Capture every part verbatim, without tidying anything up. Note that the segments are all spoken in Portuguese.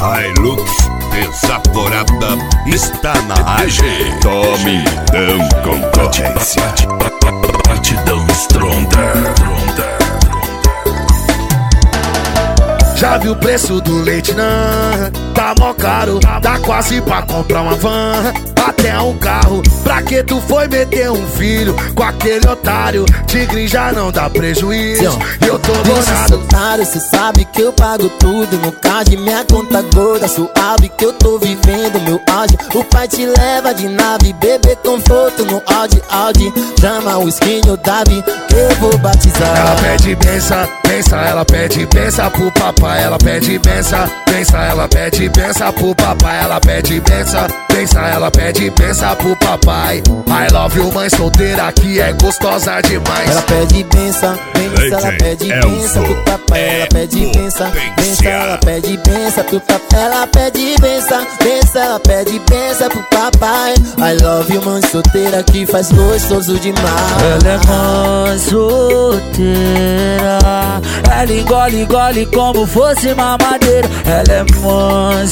Hilux desaforada está na área. Tome então concorrência. Batidão Stronda. Já viu o preço do leite, não? Tá mó caro, dá quase pra comprar uma van, até um carro. Pra que tu foi meter um filho com aquele otário? Tigre já não dá prejuízo, e eu tô bonado. Otário, cê sabe que eu pago tudo. No card, minha conta gorda, suave que eu tô vivendo meu auge. O pai te leva de nave, bebê conforto no Audi, Audi. Chama o skinny, o Davi, que eu vou batizar. Ela pede benção, benção, ela pede benção pro papai. Ela pede benção, benção, ela pede benção pro papai. Ela pede benção, benção, ela pede benção pro papai. I love you, mãe solteira que é gostosa demais. Ela pede benção, benção, ela pede benção pro papai. Ela pede benção, benção, ela pede benção pro papai. Ela pede benção, benção, ela pede benção pro papai. I love you, mãe solteira que faz gostoso demais. Ela é mãe solteira, ela engole, engole como fosse mamadeira. Ela é mãe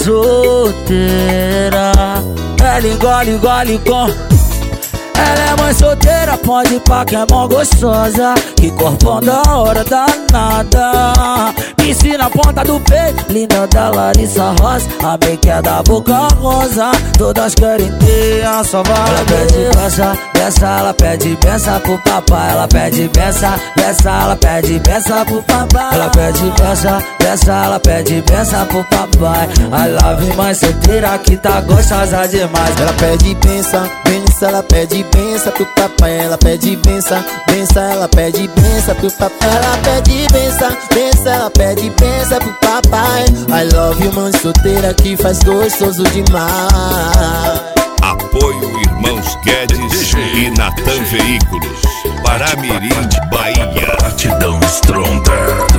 solteira, ela engole, engole com... Ela é mãe solteira, pode ir pra que é mó gostosa. Que corpão da hora danada. Me ensina a ponta do peito, linda da Larissa Rosa. A make é da boca rosa, todas querem ter a sua vaga. Ela pede benção, benção, ela pede benção pro papai. Ela pede benção, benção, ela pede benção pro papai. Ela pede benção, benção, ela pede benção pro papai. I love you, mãe solteira que tá gostosa demais. Ela pede benção, benção, ela pede benção pro papai. Ela pede benção, benção, ela pede benção pro papai. Ela pede benção, benção, ela pede benção pro papai. I love you, mãe solteira que faz gostoso demais. Apoio Irmãos Guedes e Natan Veículos, Paramirim, Bahia. Batidão Stronda.